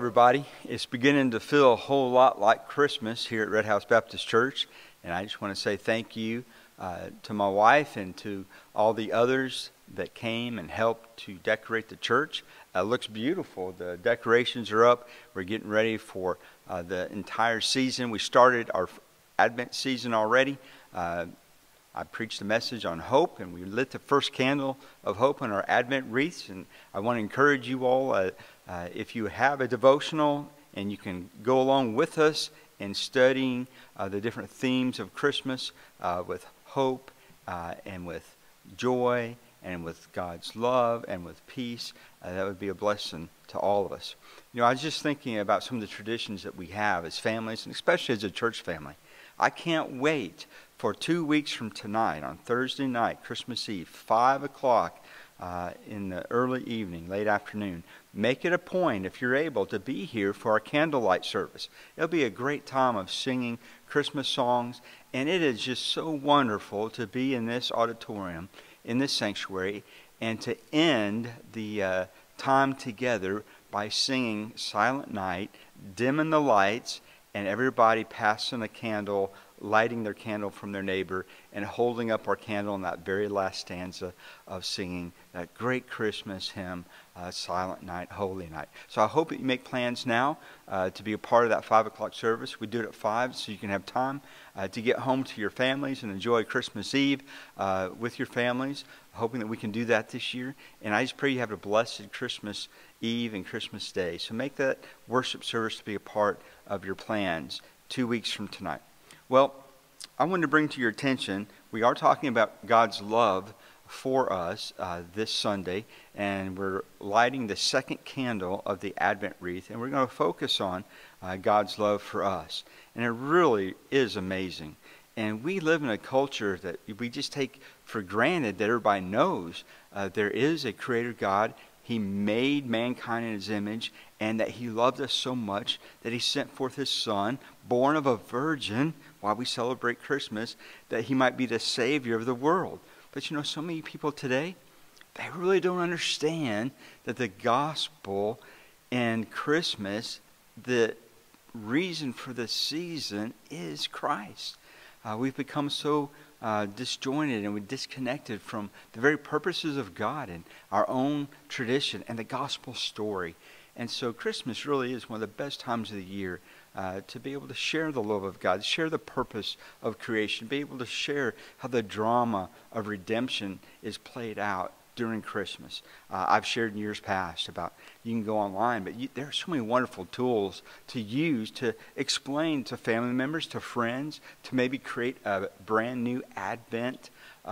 everybody. It's beginning to feel a whole lot like Christmas here at Red House Baptist Church, and I just want to say thank you to my wife and to all the others that came and helped to decorate the church. It looks beautiful. The decorations are up. We're getting ready for the entire season. We started our Advent season already. I preached a message on hope, and we lit the first candle of hope on our Advent wreaths. And I want to encourage you all, if you have a devotional and you can go along with us in studying the different themes of Christmas with hope and with joy and with God's love and with peace, that would be a blessing to all of us. You know, I was just thinking about some of the traditions that we have as families, and especially as a church family. I can't wait for 2 weeks from tonight, on Thursday night, Christmas Eve, 5 o'clock in the early evening, late afternoon. Make it a point, if you're able, to be here for our candlelight service. It'll be a great time of singing Christmas songs, and it is just so wonderful to be in this auditorium, in this sanctuary, and to end the time together by singing Silent Night, dimming the lights, and everybody passing a candle, lighting their candle from their neighbor, and holding up our candle in that very last stanza of singing that great Christmas hymn, Silent Night, Holy Night. So I hope that you make plans now to be a part of that 5 o'clock service. We do it at 5 so you can have time to get home to your families and enjoy Christmas Eve with your families, hoping that we can do that this year. And I just pray you have a blessed Christmas Eve and Christmas Day. So make that worship service to be a part of your plans 2 weeks from tonight. Well, I wanted to bring to your attention, we are talking about God's love for us this Sunday, and we're lighting the second candle of the Advent wreath, and we're going to focus on God's love for us. And it really is amazing. And we live in a culture that we just take for granted that everybody knows there is a creator God. He made mankind in his image, and that he loved us so much that he sent forth his Son, born of a virgin, while we celebrate Christmas, that he might be the Savior of the world. But you know, so many people today, they really don't understand that the gospel and Christmas, the reason for the season is Christ. We've become so disjointed and we're disconnected from the very purposes of God and our own tradition and the gospel story. And so Christmas really is one of the best times of the year to be able to share the love of God, share the purpose of creation, be able to share how the drama of redemption is played out during Christmas. I've shared in years past about, you can go online, but there are so many wonderful tools to use to explain to family members, to friends, to maybe create a brand new Advent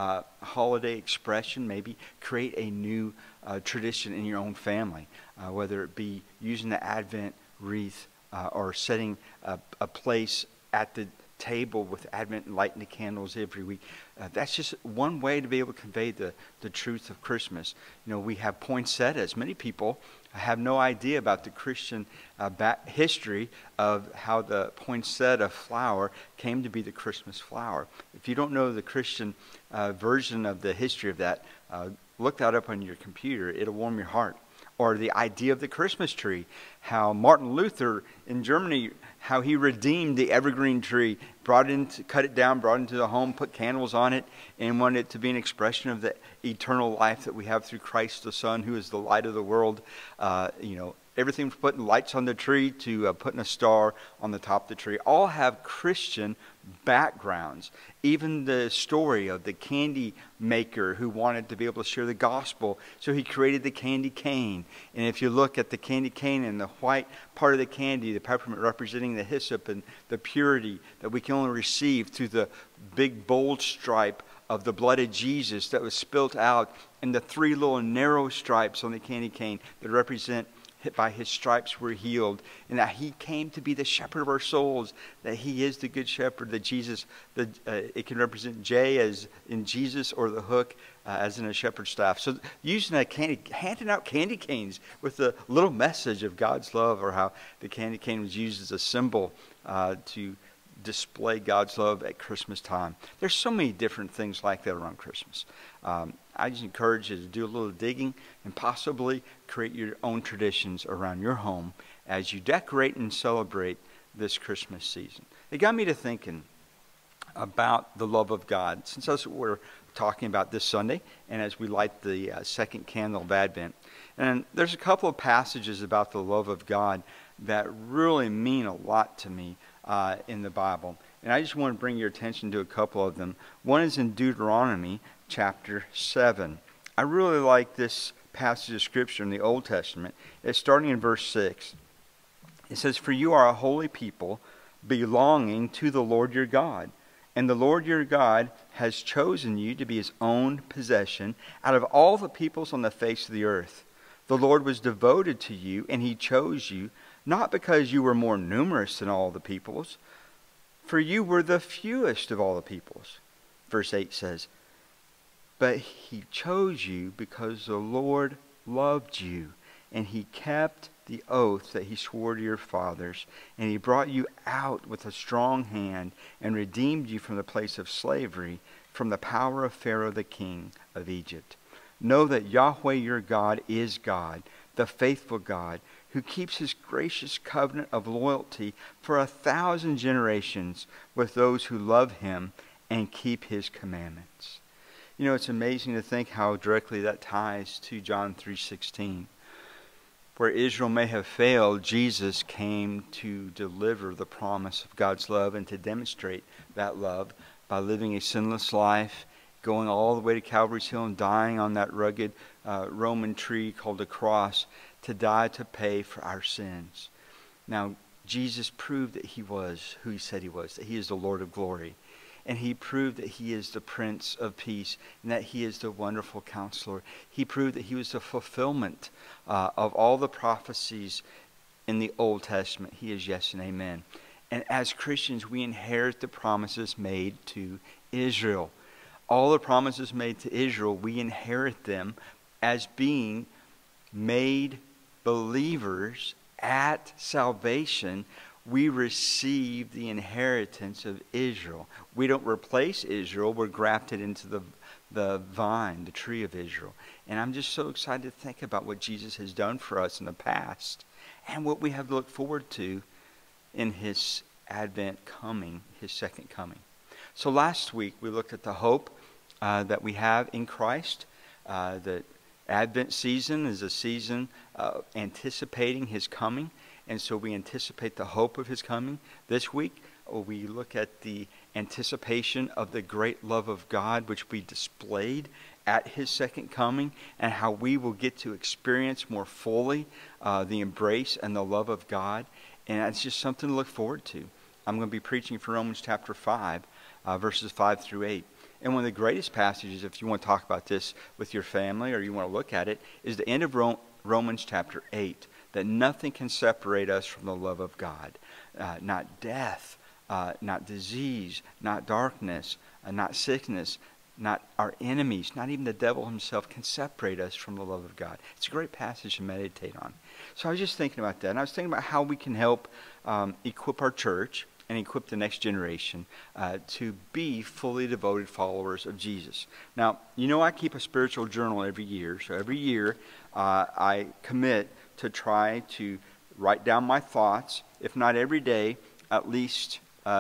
holiday expression, maybe create a new tradition in your own family, whether it be using the Advent wreath or setting a place at the table with Advent and lighting the candles every week. That's just one way to be able to convey the truth of Christmas. You know, we have poinsettias. Many people have no idea about the Christian history of how the poinsettia flower came to be the Christmas flower. If you don't know the Christian version of the history of that, look that up on your computer. It'll warm your heart. Or the idea of the Christmas tree, how Martin Luther in Germany, how he redeemed the evergreen tree, cut it down, brought it into the home, put candles on it, and wanted it to be an expression of the eternal life that we have through Christ the Son, who is the light of the world. Everything from putting lights on the tree to putting a star on the top of the tree, all have Christian backgrounds. Even the story of the candy maker who wanted to be able to share the gospel, so he created the candy cane. And if you look at the candy cane and the white part of the candy, the peppermint representing the hyssop and the purity that we can only receive through the big bold stripe of the blood of Jesus that was spilt out, and the three little narrow stripes on the candy cane that represent by his stripes we're healed, and that he came to be the shepherd of our souls, that he is the good shepherd, that Jesus, it can represent J as in Jesus, or the hook as in a shepherd's staff. So using handing out candy canes with the little message of God's love, or how the candy cane was used as a symbol to display God's love at Christmas time. There's so many different things like that around Christmas. I just encourage you to do a little digging and possibly create your own traditions around your home as you decorate and celebrate this Christmas season. It got me to thinking about the love of God, since that's what we're talking about this Sunday, and as we light the second candle of Advent. And there's a couple of passages about the love of God that really mean a lot to me in the Bible. And I just want to bring your attention to a couple of them. One is in Deuteronomy chapter 7. I really like this passage of Scripture in the Old Testament. It's starting in verse 6. It says, "For you are a holy people, belonging to the Lord your God. And the Lord your God has chosen you to be his own possession out of all the peoples on the face of the earth. The Lord was devoted to you, and he chose you, not because you were more numerous than all the peoples, for you were the fewest of all the peoples." Verse 8 says, "But he chose you because the Lord loved you, and he kept the oath that he swore to your fathers, and he brought you out with a strong hand and redeemed you from the place of slavery, from the power of Pharaoh the king of Egypt. Know that Yahweh your God is God, the faithful God, who keeps his gracious covenant of loyalty for 1,000 generations with those who love him and keep his commandments." You know, it's amazing to think how directly that ties to John 3:16. Where Israel may have failed, Jesus came to deliver the promise of God's love and to demonstrate that love by living a sinless life, going all the way to Calvary's Hill and dying on that rugged Roman tree called a cross to die to pay for our sins. Now, Jesus proved that he was who he said he was, that he is the Lord of glory. And he proved that he is the Prince of Peace and that he is the wonderful Counselor. He proved that he was the fulfillment of all the prophecies in the Old Testament. He is yes and amen. And as Christians, we inherit the promises made to Israel. All the promises made to Israel, we inherit them as being made believers at salvation. We receive the inheritance of Israel. We don't replace Israel. We're grafted into the vine, the tree of Israel. And I'm just so excited to think about what Jesus has done for us in the past and what we have to look forward to in his Advent coming, his second coming. So last week we looked at the hope that we have in Christ. The Advent season is a season anticipating his coming. And so we anticipate the hope of his coming. This week, we look at the anticipation of the great love of God, which we displayed at his second coming, and how we will get to experience more fully the embrace and the love of God. And it's just something to look forward to. I'm going to be preaching from Romans chapter 5, verses 5 through 8. And one of the greatest passages, if you want to talk about this with your family or you want to look at it, is the end of Romans chapter 8. That nothing can separate us from the love of God. Not death, not disease, not darkness, not sickness, not our enemies, not even the devil himself can separate us from the love of God. It's a great passage to meditate on. So I was just thinking about that. And I was thinking about how we can help equip our church and equip the next generation to be fully devoted followers of Jesus. Now, you know I keep a spiritual journal every year. So every year I commit to try to write down my thoughts, if not every day, at least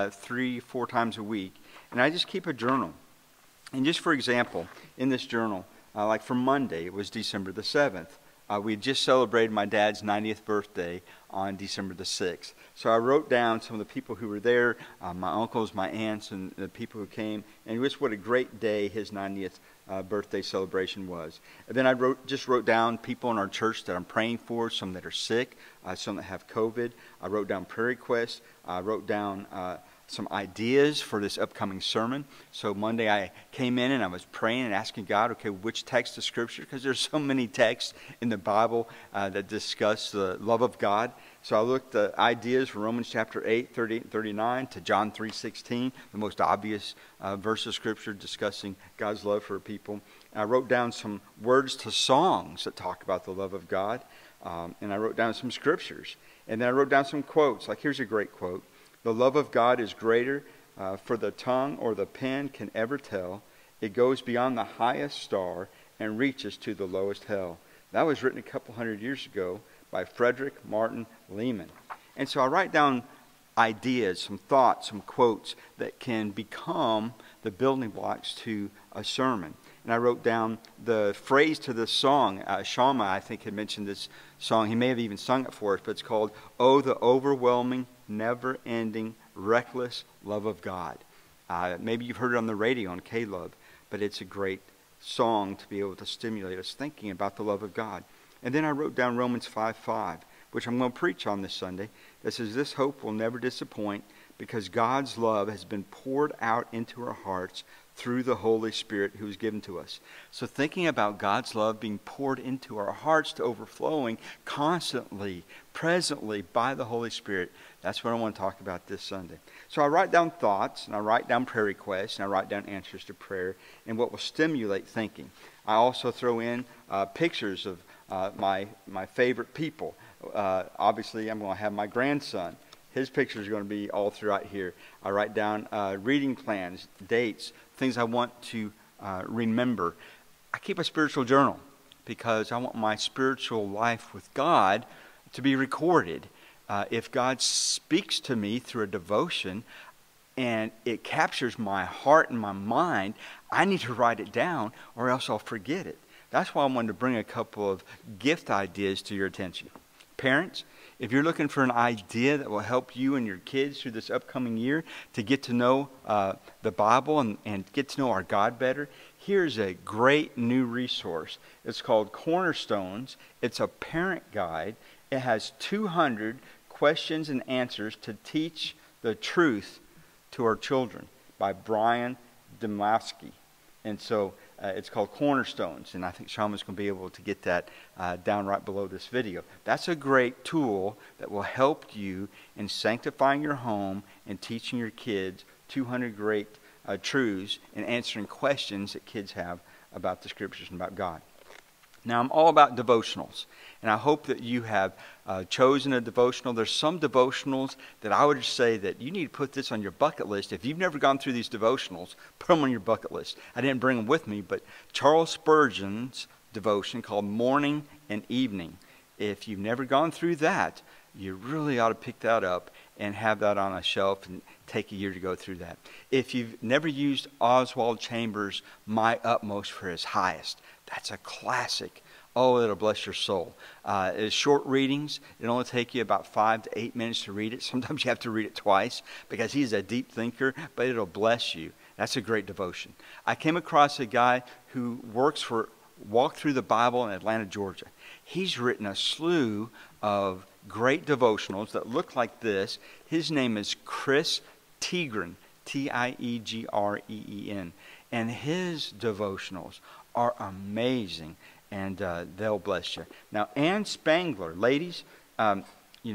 3-4 times a week. And I just keep a journal. And just for example, in this journal, like for Monday, it was December the 7th. We had just celebrated my dad's 90th birthday on December the 6th. So I wrote down some of the people who were there, my uncles, my aunts, and the people who came, and just what a great day his 90th birthday celebration was. And then I just wrote down people in our church that I'm praying for, some that are sick, some that have COVID. I wrote down prayer requests. I wrote down some ideas for this upcoming sermon. So Monday I came in and I was praying and asking God, okay, which text of Scripture? Because there's so many texts in the Bible that discuss the love of God. So I looked at ideas from Romans chapter 8, 38 and 39 to John 3:16, the most obvious verse of Scripture discussing God's love for people. And I wrote down some words to songs that talk about the love of God. And I wrote down some scriptures. And then I wrote down some quotes. Like here's a great quote. "The love of God is greater for the tongue or the pen can ever tell. It goes beyond the highest star and reaches to the lowest hell." That was written a couple hundred years ago by Frederick Martin Lehman. And so I write down ideas, some thoughts, some quotes that can become the building blocks to a sermon. And I wrote down the phrase to this song. Shama, I think, had mentioned this song. He may have even sung it for us, but it's called, "Oh, the Overwhelming, Never-Ending, Reckless Love of God." Maybe you've heard it on the radio on K-Love, but it's a great song to be able to stimulate us thinking about the love of God. And then I wrote down Romans 5:5, which I'm going to preach on this Sunday, that says, "This hope will never disappoint because God's love has been poured out into our hearts through the Holy Spirit who is given to us." So thinking about God's love being poured into our hearts to overflowing constantly, presently by the Holy Spirit, that's what I want to talk about this Sunday. So I write down thoughts, and I write down prayer requests, and I write down answers to prayer, and what will stimulate thinking. I also throw in pictures of my favorite people. Obviously, I'm going to have my grandson. His pictures are going to be all throughout here. I write down reading plans, dates, things I want to remember. I keep a spiritual journal because I want my spiritual life with God to be recorded. If God speaks to me through a devotion and it captures my heart and my mind, I need to write it down or else I'll forget it. That's why I wanted to bring a couple of gift ideas to your attention. Parents, if you're looking for an idea that will help you and your kids through this upcoming year to get to know the Bible and get to know our God better, here's a great new resource. It's called Cornerstones. It's a parent guide. It has 200 questions and answers to teach the truth to our children by Brian Damaski. And so it's called Cornerstones, and I think Shama's going to be able to get that down right below this video. That's a great tool that will help you in sanctifying your home and teaching your kids 200 great truths and answering questions that kids have about the Scriptures and about God. Now, I'm all about devotionals, and I hope that you have chosen a devotional. There's some devotionals that I would just say that you need to put this on your bucket list. If you've never gone through these devotionals, put them on your bucket list. I didn't bring them with me, but Charles Spurgeon's devotion called Morning and Evening. If you've never gone through that, you really ought to pick that up and have that on a shelf and take a year to go through that. If you've never used Oswald Chambers' My Utmost for His Highest, that's a classic. Oh, it'll bless your soul. It's short readings. It'll only take you about 5 to 8 minutes to read it. Sometimes you have to read it twice because he's a deep thinker, but it'll bless you. That's a great devotion. I came across a guy who works for Walk Through the Bible in Atlanta, Georgia. He's written a slew of great devotionals that look like this. His name is Chris Tiegreen, Tiegreen. And his devotionals are amazing, and they'll bless you. Now, Ann Spangler, ladies, Ann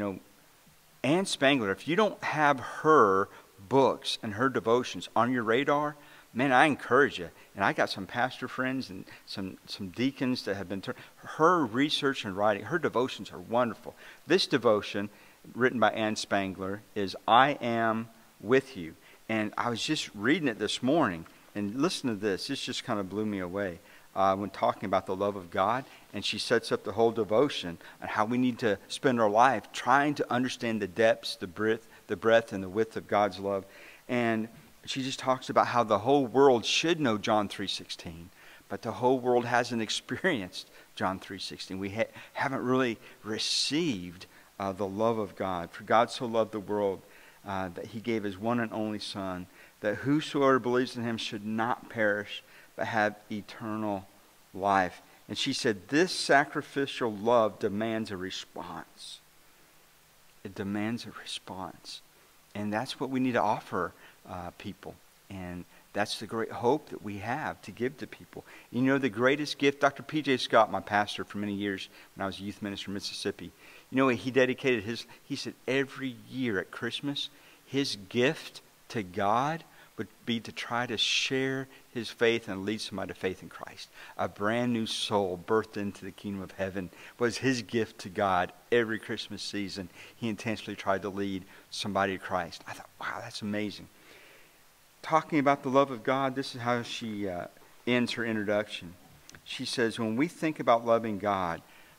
Spangler, if you don't have her books and her devotions on your radar, man, I encourage you. And I got some pastor friends and some deacons that have been her research and writing, her devotions are wonderful. This devotion, written by Ann Spangler, is I Am With You. And I was just reading it this morning, and listen to this. This just kind of blew me away when talking about the love of God. And she sets up the whole devotion on how we need to spend our life trying to understand the depths, the breadth, and the width of God's love. And she just talks about how the whole world should know John 3:16, but the whole world hasn't experienced John 3:16. We haven't really received the love of God. For God so loved the world that He gave His one and only Son, that whosoever believes in Him should not perish, but have eternal life. And she said, this sacrificial love demands a response. It demands a response. And that's what we need to offer people. And that's the great hope that we have to give to people. You know, the greatest gift, Dr. P.J. Scott, my pastor for many years when I was a youth minister in Mississippi, you know, he dedicated he said every year at Christmas, his gift to God would be to try to share his faith and lead somebody to faith in Christ. A brand new soul birthed into the kingdom of heaven was his gift to God every Christmas season. He intentionally tried to lead somebody to Christ. I thought, wow, that's amazing. Talking about the love of God, this is how she ends her introduction. She says, when we think about loving God,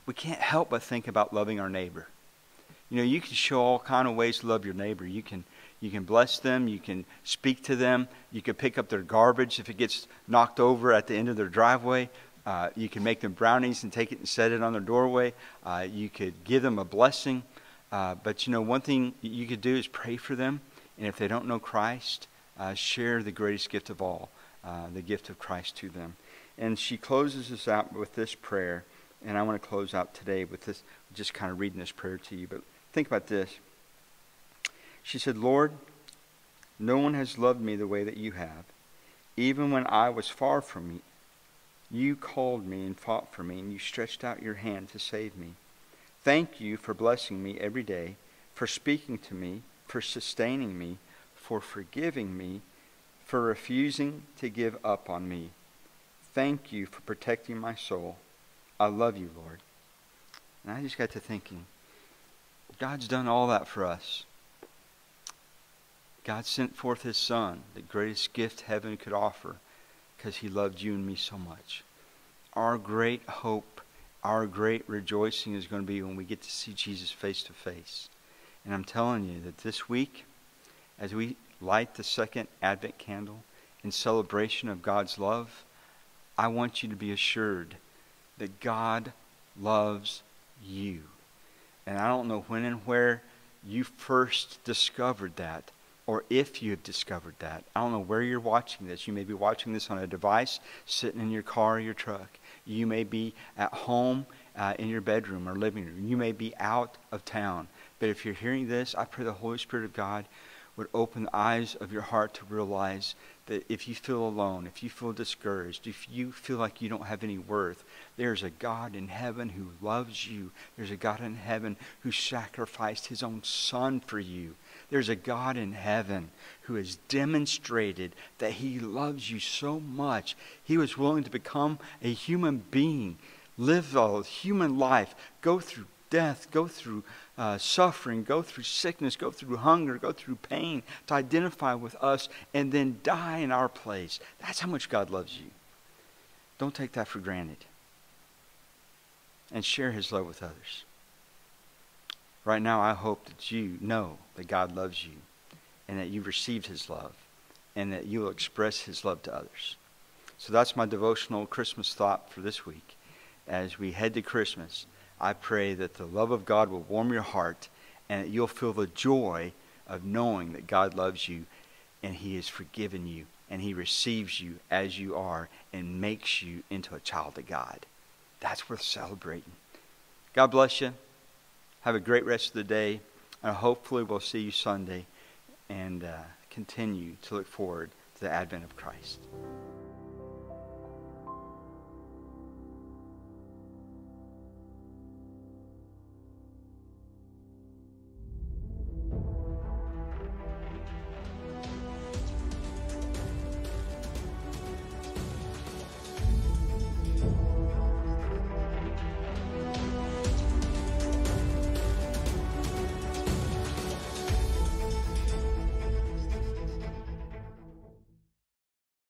we can't help but think about loving our neighbor. You know, you can show all kind of ways to love your neighbor. You can bless them. You can speak to them. You can pick up their garbage if it gets knocked over at the end of their driveway. You can make them brownies and take it and set it on their doorway. You could give them a blessing. But, you know, one thing you could do is pray for them. And if they don't know Christ, share the greatest gift of all, the gift of Christ to them. And she closes us out with this prayer. And I want to close out today with this, just kind of reading this prayer to you. But think about this. She said, Lord, no one has loved me the way that you have. Even when I was far from you, you called me and fought for me, and you stretched out your hand to save me. Thank you for blessing me every day, for speaking to me, for sustaining me, for forgiving me, for refusing to give up on me. Thank you for protecting my soul. I love you, Lord. And I just got to thinking, God's done all that for us. God sent forth His Son, the greatest gift heaven could offer, because He loved you and me so much. Our great hope, our great rejoicing is going to be when we get to see Jesus face to face. And I'm telling you that this week, as we light the second Advent candle in celebration of God's love, I want you to be assured that God loves you. And I don't know when and where you first discovered that, or if you have discovered that. I don't know where you're watching this. You may be watching this on a device, sitting in your car or your truck. You may be at home in your bedroom or living room. You may be out of town. But if you're hearing this, I pray the Holy Spirit of God would open the eyes of your heart to realize that if you feel alone, if you feel discouraged, if you feel like you don't have any worth, there's a God in heaven who loves you. There's a God in heaven who sacrificed His own Son for you. There's a God in heaven who has demonstrated that He loves you so much. He was willing to become a human being, live a human life, go through death, go through suffering, go through sickness, go through hunger, go through pain, to identify with us and then die in our place. That's how much God loves you. Don't take that for granted. And share His love with others. Right now, I hope that you know that God loves you and that you've received His love and that you will express His love to others. So that's my devotional Christmas thought for this week. As we head to Christmas, I pray that the love of God will warm your heart and that you'll feel the joy of knowing that God loves you and He has forgiven you and He receives you as you are and makes you into a child of God. That's worth celebrating. God bless you. Have a great rest of the day. And hopefully we'll see you Sunday and continue to look forward to the advent of Christ.